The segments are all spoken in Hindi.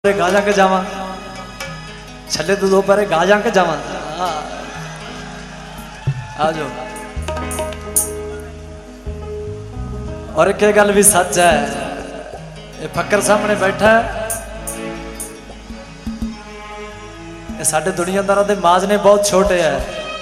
गाजा के जावा छले तो दो पर गाजा के जावा आ जाओ। और एक गल भी सच है, ये फकर सामने बैठा है, ये साडे दुनियादारां दे माजने बहुत छोटे है।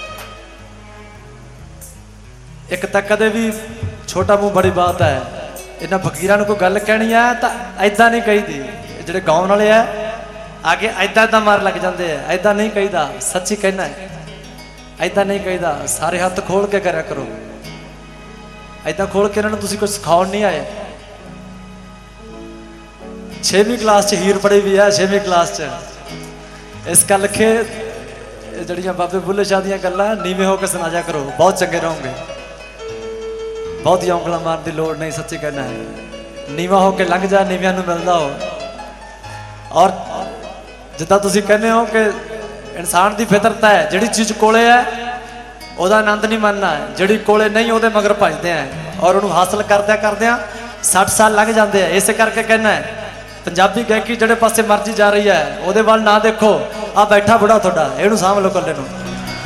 एक तक कदे भी छोटा मुंह बड़ी बात है। इन्हां फकीरां नूं कोई गल कहनी है तो ऐदा नहीं कही दी। जिहड़े गाउण वाले है आगे ऐदा मार लग जाते हैं। ऐदा नहीं कहीदा, सच्ची कहना है, ऐदा नहीं कहीदा। सारे हाथ खोल के करा करो। ऐदा खोल के इन्होंने तुसीं कुछ सिखाउण नहीं आए। 6वीं क्लास च हीर पढ़ी भी है, 6वीं क्लास च। इस गल के जड़ियां बाबे बुल्ले शाह दियां गल्लां नीवें होकर सुना जा करो, बहुत चंगे रहोगे। बहुत ही औंगला मारन की लोड़ नहीं, सच्ची कहना है। नीवा होकर लंघ जा, नीवियां नूं मिलदा हो। और जिद्दां तुसीं कहने हो कि इंसान की फितरत है, जिहड़ी चीज़ कोले है ਉਹਦਾ आनंद नहीं मानना है, जिहड़ी कोले नहीं ਉਹਦੇ मगर भजदे हैं और ਉਹਨੂੰ हासिल करद्या 60 साल लंघ जाते हैं। इस करके कहना है पंजाबी गायकी ਜਿਹੜੇ पासे मर्जी जा रही है ਉਹਦੇ ਵੱਲ ना देखो। आ बैठा बुढ़ा ਤੁਹਾਡਾ, ਇਹਨੂੰ ਸਾਂਭ ਲਓ ਕੱਲੇ ਨੂੰ।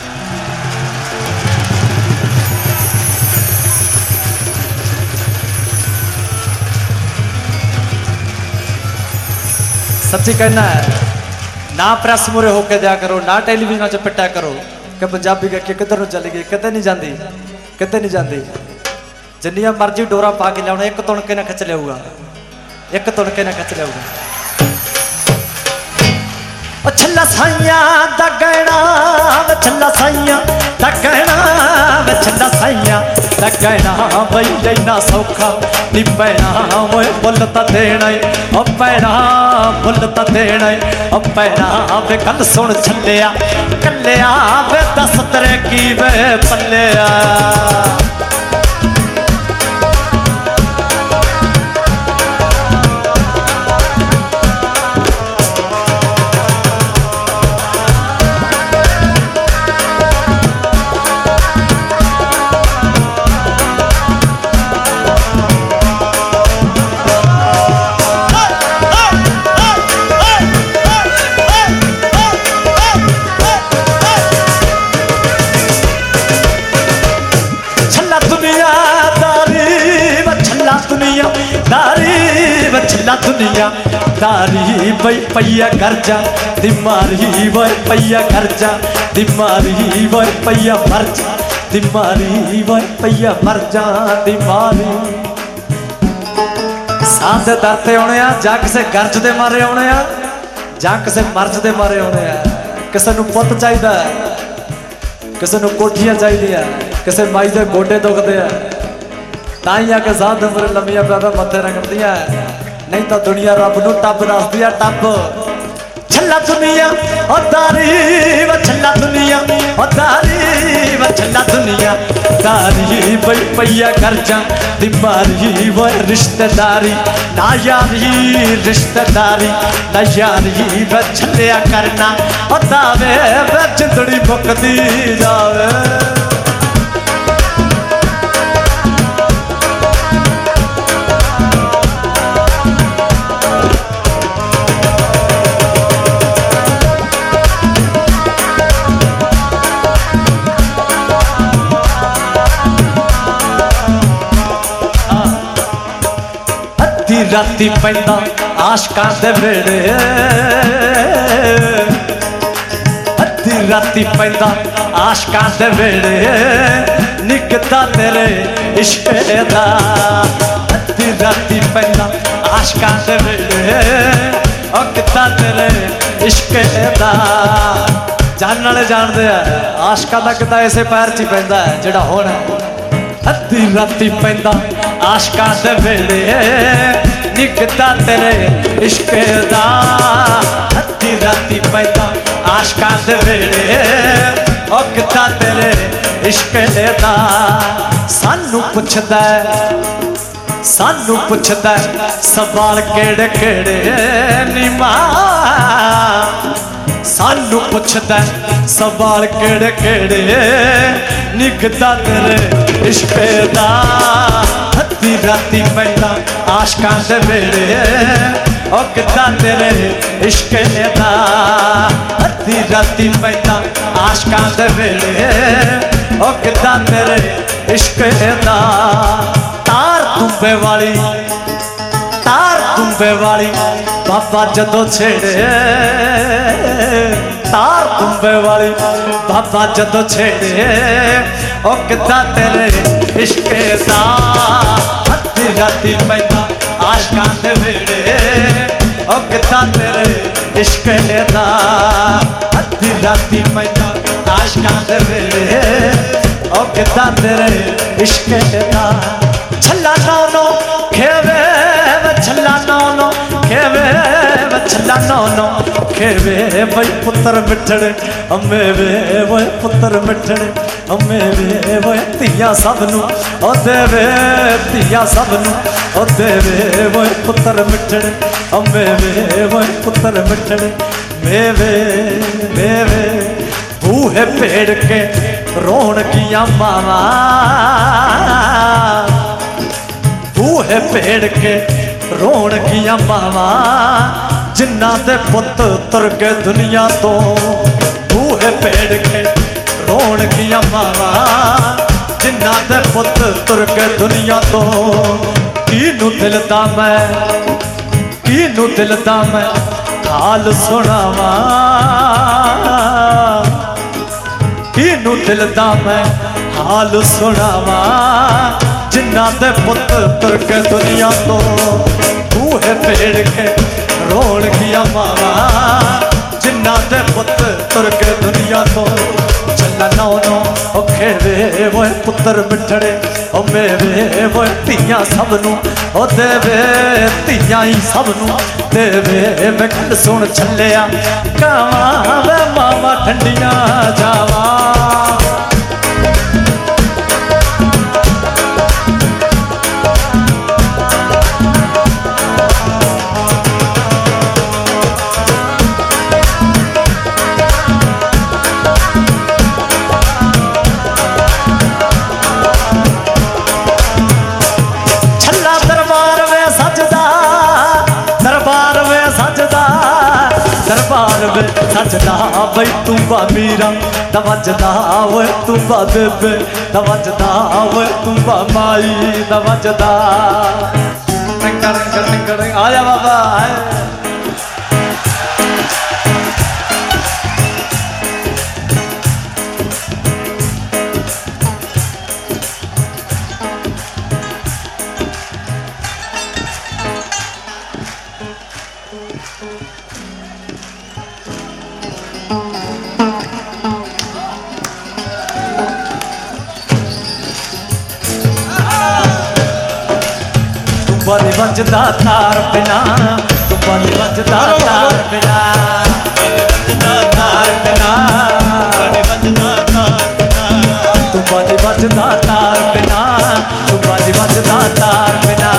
सच्ची कहना है, ना प्रेस मुरे होके दिया करो, ना टेलीविजन च पिटा करो कि पंजाबी गायकी किधर चली गई। कितने नहीं जाती, कितने नहीं जाती। जिन्नियां मर्जी डोरा पा के लिया, एक तुणके ना खिच लियाऊगा, एक तुणके ना खिच लियाऊगा। छल्ला साइयां दा गहना, छल्ला साइयां दा गहना, छल्ला साइयां दा गहना बई इन्ना सौखा नी पैना। ओए मुल तां देना ओ पैना, मुल तां देना ओ पैना। वे गल सुन छल्लिया कल्लिया, वे दस तेरे की वे पल्लिया। छल्ला दुनिया दारी बई पैया खर्चा दिमारी, वह पैया खर्चा दिमारी, वह पैया मरजा दिमारी, वह पैया मरजा दिमारी। सांस दरते होने जग से गर्ज दे मारे होने, जग से मर्ज दे मारे होने। किसी नूं पुत चाहिदा, किसी नूं कोठियां चाहिए, किसी माई दे गोडे दुखते हैं, ताई आके साथ उम्र लम्बिया पैदा मत्थे रंगदियां। नहीं तो दुनिया रब नूं टब दसदी है, टब। छल्ला दुनिया ओ दारी, व छल्ला दुनिया ओ दारी, व छल्ला दुनिया दारी बई पैया खर्चा दिमारी। वो रिश्तेदारी ना यारी, रिश्तेदारी ना यारी। व छल्लिया करना ओ दावे, व जिंदड़ी मुकदी जावे। राती पैंदा आशकां दे वेड़े, अद्धी राती पैंदा आशकां दे वेड़े। निकदा तेरे इश्क दा, अद्धी राती पैंदा आशकां दे वेड़े। ओ किदा तेरे इश्क दा। जानने वाले जानते हैं आशकां दा किदा इसे पैर च पैंदा है जिहड़ा होना। अद्धी राती पैंदा आशकां दे वेड़े, निकदा तेरे इश्क दा। अद्धी राती पैंदा आशकां दे वेड़े, ओ किदा तेरे इश्क दा। सानू पुछदा सानू पुछदा सवाल केड़े केड़े नी मां। सानू पुछदा सवाल केड़े केड़े निकदा तेरे इश्क दा। अद्धी राती पैंदा आशकां दे वेड़े, ओ किदा तेरे इश्क ने दा अद्धी राती पैदा आशकां दे वेले ओ किदा तेरे इश्क ने दा तार तुंबे वाली बाबा जदों छेड़े तार तुंबे वाली बाबा जदों छेड़े ओ किदा तेरे इश्क दा अद्धी राती पैदा आशकां दे वेले ओ किदा तेरे इश्क दा अद्धी राती पैदा आशकां दे वेले ओ किदा तेरे इश्क दा छल्ला नौनो खेवे छल्ला नौनो खेवे छल्ला नौनो खेवे वही पुत्र मिठड़े अम्मे वे वो पुत्र मिठड़े अम्मे वे वो तिया सबनू ओ देवे तिया सबनू ओ देवे वो पुत्र मिठड़े अम्मे वे वो पुत्र मिठड़े मेवे मेवे बूहे पेड़ के रोण किया मावा बूहे पेड़ के रोण किया मावा जिन्ना दे पुत तुर के दुनिया तो बूहे पेड़ के रोण किया मावा जिन्ना दे पुत तुर के दुनिया तो कीनू दिल दा मैं हाल सुनावा कीनू दिल दा मैं हाल सुनावा जिन्ना दे पुत तुर के दुनिया तो बूहे पेड़ के रोण किया मावा जिन्ना दे पुत तुर के दुनिया तो चला नौनो ओ खेवे वो पुत्र मिठड़े ओ मेवे वो तिया सबनू ओ देवे तिया ही सबनू देवे मैं गल सुन छलिया कावां वे मावा ठंडियां जावा दरबार में सजदा बई तू बा मीरा दवजदा वो तू बा बेबे दवजदा वो तू बा माई दवजदा टिंगर आया बाबा तुंबा नहीं बजदा तार बिना तुंबा नहीं बजदा तार बिना तार बिना तुंबा नहीं बजदा तार बिना तुंबा नहीं बजदा तार बिना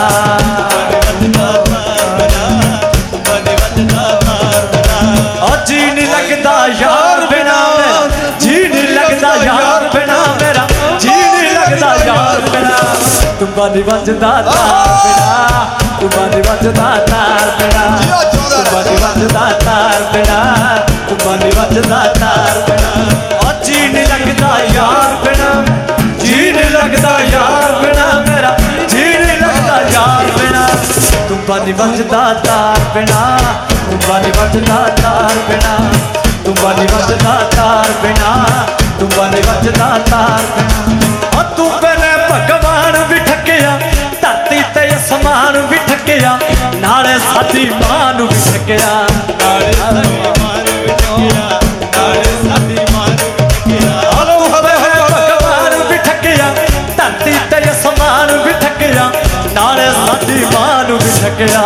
जी नहीं लगता यार बिना जी नहीं लगता यार बिना मेरा जी नहीं लगता यार बिना तुंबा नहीं बजदा तार बिना तुंबा नहीं बजदा तार बिना तुंबा नहीं बजदा तार बिना तुंबा नहीं बजदा तार बिना जी नहीं लगता यार बिना जी नहीं लगता यार बिना मेरा जी नहीं लगता यार बिना तुंबा नहीं बजदा तार बिना तुंबा नहीं बजदा तार बिना तुंबा नहीं बजदा तार बिना तुंबा नहीं बजदा तार बिना तू पहले भगवान भी ठकिया धरती ते असमान भी ठकिया नाले साडी मां नू भी ठकिया नाले साडी मां नू भी ठकिया नाले साडी मां नू भी ठकिया भगवान भी ठकिया धरती ते असमान भी ठकिया नाले साडी मां नू भी ठकिया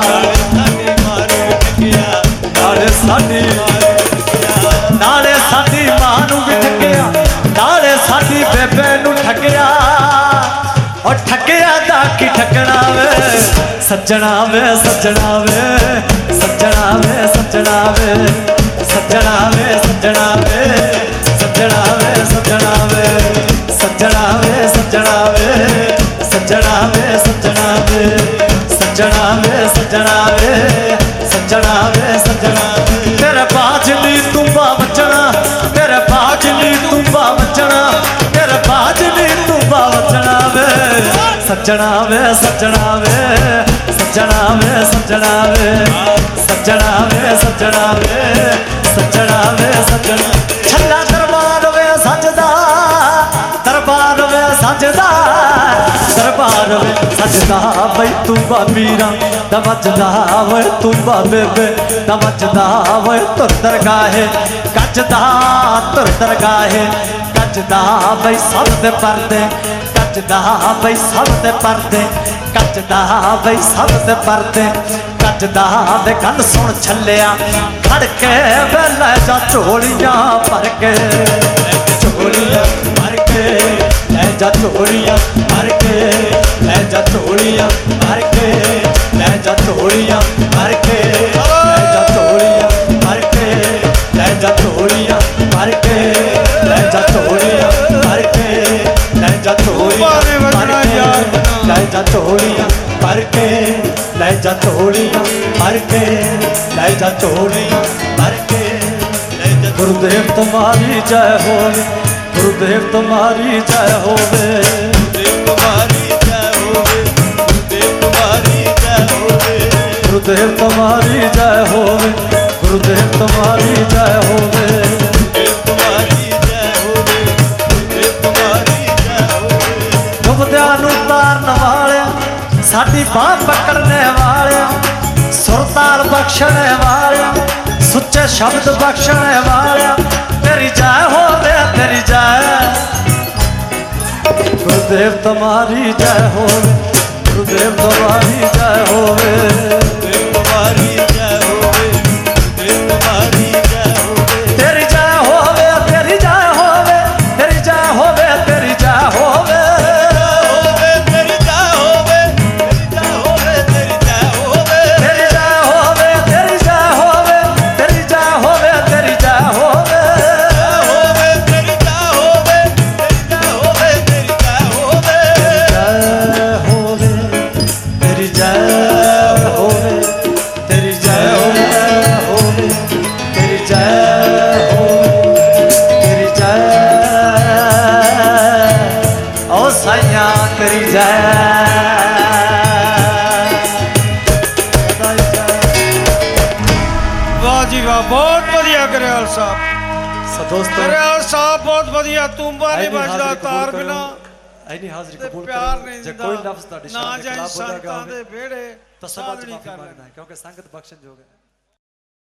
नाले साडी मां नू भी ठकिया नाले साडी बेबे नू ठकिया और ठकिया दा की ठकना वे सज्जना वे सज्जना वे सज्जना वे सज्जना वे सज्जना वे सज्जना वे सज्जना वे सज्जना वे सज्जना वे सज्जना वे सज्जना वे सज्जना वे सज्जना वे सज्जना वे सज्जना वे सज्जना तेरे बाजनी तुम्बा बचना तेरे बाजनी तुम्बा बचना तेरे बाजनी तुम्बा बचना वे सज्जना वे सज्जना वे सज्जना वे सज्जना वे सज्जना वे सज्जना वे सज्जना वे सज्जना छल्ला दरबार वे सजदा दरबार वे सजदा दरबार वे सजदा बई तू मीरा दवजदा वे तू बेबे दवजदा वे तुर दरगाहे गजदा तुर दरगाहे गजदा बई सब दे परदे गजदा बई सब दे परदे गजदा बई सब दे परदे गजदा दे गल सुन छलिया खड़ के वे लै जा झोलियां भर के झोलियां भर के लै जा झोलियां भर के लै जा झोलियां भर के लै जा झोलियां भर के लै जा झोलियां भर के लै जा झोलियां भर के लै जा झोलियां भर के लै जा झोलियां भर के लै जा झोलियां भर के लै जा झोलियां भर के लै जा झोलियां भर के गुरुदेव तुम्हारी जय होवे गुरुदेव तुम्हारी जय होवे गुरुदेव तुम्हारी जय होवे गुरुदेव तुम्हारी जय होवे गुरुदेव तुम्हारी जय होवे गुरुदेव तुम्हारी जय होवे गुरुदेव तुम्हारी जय होवे डुबदियां नूं तारन वाले साडी बाह पकड़ने वाले सुरताल बख्शने वाले सुच्चे शब्द बख्शने वाले तेरी जय होवे तेरी जय गुरुदेव तुम्हारी जय होवे गुरुदेव तुम्हारी जय होवे गुरुदेव तुम्हारी जय होवे गुरुदेव तुम्हारी जय होवे तेरी जय होवे तेरी जय होवे तेरी जय होवे तेरी जय होवे तेरी जय होवे तेरी जय होवे तेरी जय होवे तेरी जय होवे तेरी जय होवे तेरी जय होवे तेरी जय होवे तेरी जय होवे तेरी जय होवे तेरी जय होवे तेरी जय तेरी जय ओ साइया तेरी जय वाह जी वाह बहुत बढ़िया करेल साहब दोस्तों करेल साहब बहुत बढ़िया तुंबा नहीं बजदा तार बिना ऐनी हाज़री ते कबूल प्यार करो नहीं जे दिंदा कोई लफ्ज़ तुहाडी ना शान दे जाए खिलाफ बोला गया संतां होवे दे बेड़े तो सब माफी मांगना है क्योंकि संगत बख्शन जो है।